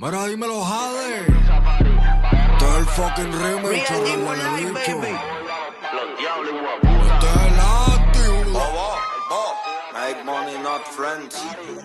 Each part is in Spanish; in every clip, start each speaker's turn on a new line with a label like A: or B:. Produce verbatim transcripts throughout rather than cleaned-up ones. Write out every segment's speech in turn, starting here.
A: Mira, dímelo, Jade. Todo el fucking remix, chaval, el bicho.
B: Los diablos, guapo.
A: Este es el activo.
B: Bobo, oh, make money, not friends.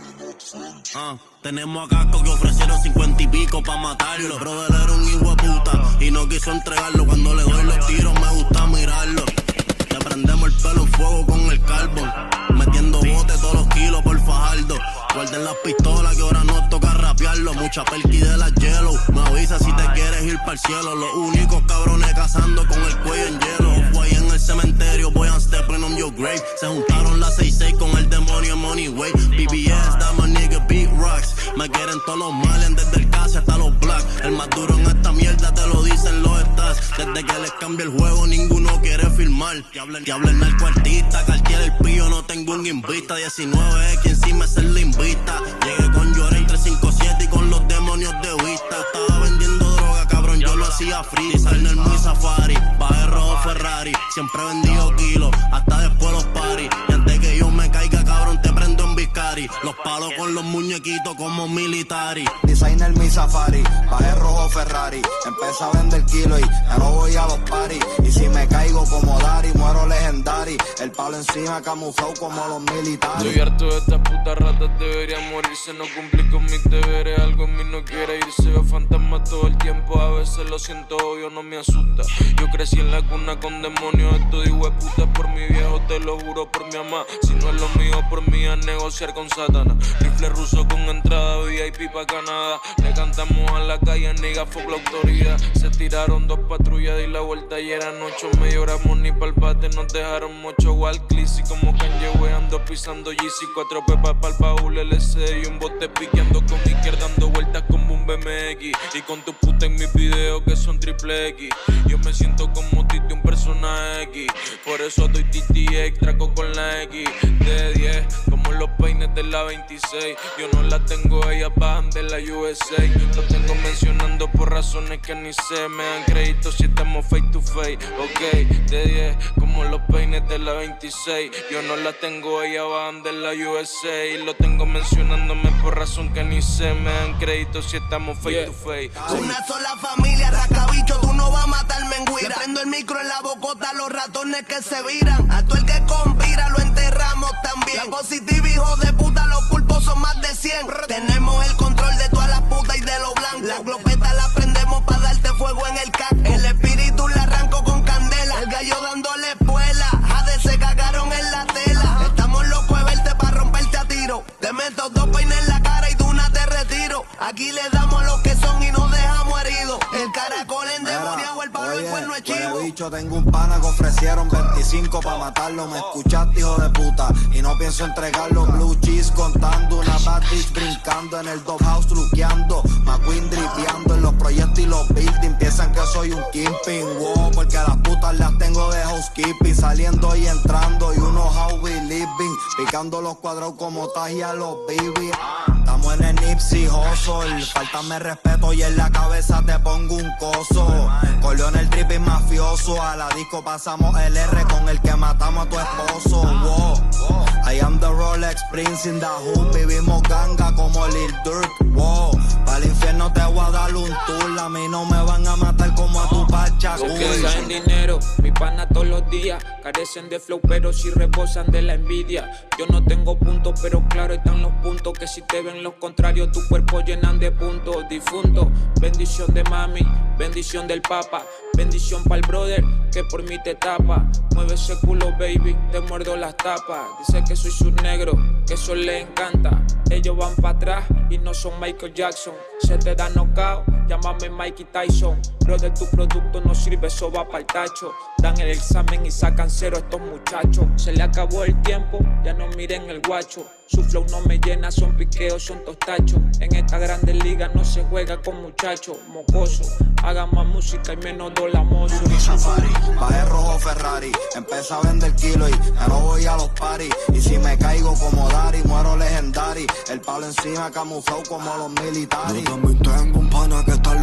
C: Uh, tenemos a Casco que ofrecieron cincuenta y pico pa' matarlo. Brother era un hijo de puta y no quiso entregarlo. Cuando le doy los tiros me gusta mirarlo. Le prendemos el pelo en fuego con el carbón, metiendo bote todos los kilos por Fajardo. Guarden las pistolas que ahora nos toca rapearlo. Mucha perqui de las Yellow. Me avisa si te quieres ir pa'l cielo. Los únicos cabrones cazando con el cuello en hielo. Voy en el cementerio, voy a stepping on your grave. Se juntaron las seis seis con el demonio en Money Way. B B S, that my nigga beat rocks. Me quieren todos los males, desde el casi hasta los black. El más duro en esta mierda te lo dicen los stats. Desde que les cambie el juego ninguno quiere firmar. Que hablen, que hablen narcoartista, Cartier el pillo, no tengo un invista. diecinueve es quien sí me hace la invita. Llegué con Lloré entre cinco siete y con los demonios de vista. Estaba vendiendo droga, cabrón, yo lo hacía free. Designer muy safari, bajé rojo Ferrari. Siempre he vendido kilos, hasta después los paris. Y antes que yo me caiga, cabrón, te prendo en Vicari. Los palos con los muñequitos como militari.
D: Designer mi safari, bajé rojo Ferrari. Empecé a vender kilo y ya no voy a los paris. Y si me caigo como Dari, muero legendary. El palo encima camuflado como los militares.
E: Estoy harto de estas putas ratas, deberían morirse. No cumplí con mis deberes, algo en mí no quiere irse. Veo fantasmas todo el tiempo, a veces lo siento obvio, no me asusta. Yo crecí en la cuna con demonios, esto digo de puta por mi viejo, te lo juro por mi mamá. Si no es lo mío, por mí a negociar con Satanás. Rifle ruso con entrada V I P pa' Canadá. Le cantamos a la calle, nigga, fuck la autoridad. Se tiraron dos patrullas y la vuelta y eran ocho. Me lloramos ni pa'l bate, nos dejaron mucho Walclis. Y como Kanye weando, pisando Yeezy. Cuatro pepas pa'l baúl, L C D y un bote piqueando con izquierda, dando vueltas como un B M X. Y con tu puta en mis videos que son triple X. Yo me siento como Titi, un personaje X. Por eso doy T T X, traco con la X. De diez, como los peines de la veintiséis. Yo no la tengo, ellas bajan de la U S A. Lo tengo mencionando por razones que ni sé. Me dan crédito si estamos face to face. Ok, de diez, como los peines de la veintiséis. Yo no la tengo, ellas bajan de la U S A. Y lo tengo mencionándome por razón que ni sé. Me dan crédito si estamos face yeah. to face.
F: Una sola familia, rascabicho, tú no vas a matarme en guira. Le prendo el micro en la bocota, los ratones que se viran. A todo el que conspira lo enterramos también. La positiva, hijo de puta, los pulpos son más de cien. Tenemos el control de todas las putas y de los blancos. Las glopetas las prendemos para darte fuego en el casco. El espíritu le arranco con candela. El gallo dándole espuela. Jade se cagaron en la tela. Estamos locos de verte para romperte a tiro. Te meto dos peines en la cara y tú una te retiro. Aquí le damos a los que son y nos dejamos heridos. El caracol endemoniado, el palo, el cuerno es chivo.
D: Bicho, tengo un pana que ofrecieron veinticinco pa' matarlo. Me escuchaste, hijo de puta, y no pienso entregarlo. Blue cheese contando, una bad bitch brincando en el doghouse luqueando. McQueen dripeando en los proyectos y los buildings. Piensan que soy un kingpin, wow, porque las putas las tengo de housekeeping. Saliendo y entrando y unos how we living. Picando los cuadrados como Taji a los baby. Estamos en el Nipsey Hussle. Faltame respeto y en la cabeza te pongo un coso. Corleone el trip y mafioso. A la disco pasamos el R con el que matamos a tu esposo. Wow. I am the Rolex Prince in the hood. Vivimos ganga como Lil Durk. Wow. Para el infierno te voy a dar un tour. A mí no me van a matar como a tu pacha.
G: Los que saben dinero, mi pana todos los días. Carecen de flow pero si reposan de la envidia. Yo no tengo puntos pero claro están los puntos. Que si te ven los contrarios tu cuerpo llenan de puntos. Difunto, bendición de mami, bendición del papa. Bendición pa'l brother que por mí te tapa. Mueve ese culo baby, te muerdo las tapas. Dice que soy su negro, que eso le encanta. Ellos van pa' atrás y no son Michael Jackson. Se te da knockout, llámame Mikey Tyson. Brother, tu producto no sirve, eso va pa'l tacho. Dan el examen y sacan cero estos muchachos. Se le acabó el tiempo, ya no miren el guacho. Su flow no me llena, son piqueos, son tostachos. En esta grande liga no se juega con muchachos. Mocoso, hagan más música y menos dolamoso.
D: Mi safari, bajé rojo Ferrari. Empecé a vender kilo y ya no voy a los paris. Y si me caigo como Dari, muero legendary. El palo encima camuflado como los militares.
A: Yo también tengo un pana que está loco de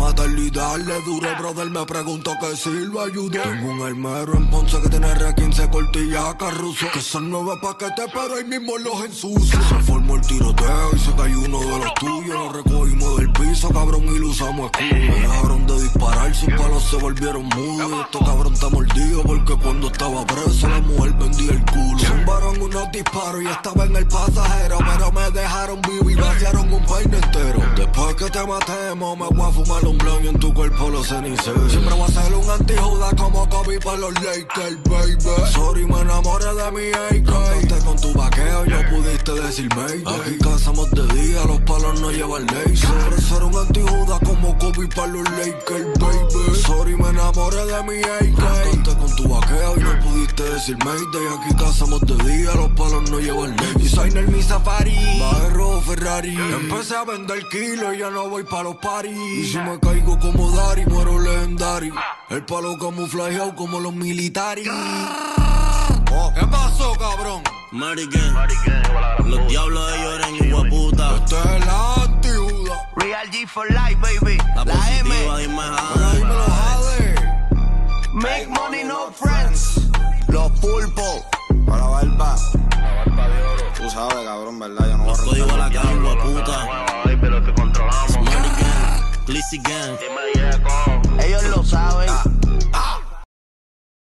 A: matarle y darle duro. El brother me preguntó que si lo ayudé. Tengo un armero en Ponce que tiene R quince cortilla carruso, que son nueve paquetes pero ahí mismo los ensucio. Se formó el tiroteo y se cayó uno de los tuyos. Lo recogimos del piso, cabrón, y lo usamos escudo. Me dejaron de disparar, sus palos se volvieron mudos. Y este cabrón está mordido porque cuando estaba preso la mujer vendía el culo. Zumbaron unos disparos y estaba en el pasajero, pero me dejaron vivo y vaciaron un peine entero. Después que te matemos me voy a fumar un blunt y en tu cuerpo los ceniceros. Siempre voy a ser un antijuda como Kobe para los Lakers, baby. Sorry, me enamoré de mi A K. Cantaste con tu vaqueo y no pudiste decir mayday. Aquí cazamos de día, los palos no llevan laser. Siempre ser un antijuda como Kobe para los Lakers, baby. Sorry, me enamoré de mi A K. Cantaste con tu vaqueo y no pudiste decir mayday. Aquí cazamos de día, los palos no llevan laser. Designer mi safari, Barro Ferrari. Empecé a vender kilo y ya no voy pa' los paris. Y si me caigo como Dari, muero legendario. El palo camuflajeado como los militares. Oh, ¿qué pasó, cabrón?
C: Mary Gang, los diablos de lloren y guaputa.
A: Este es la antijuda.
F: Real G for life, baby.
C: La,
F: La
C: positiva,
F: M.
C: dime
A: Ahora dime los
C: jade.
A: jade.
F: Make money, no friends. Los pulpos.
D: Para la barba. La barba de oro. Tú sabes, cabrón, ¿verdad? Yo no voy a
C: Los códigos a la
D: rentar.
C: calle, guaputa.
B: Pero que controlamos.
C: Mary Gang, Lizzy Gang.
F: Ellos lo saben.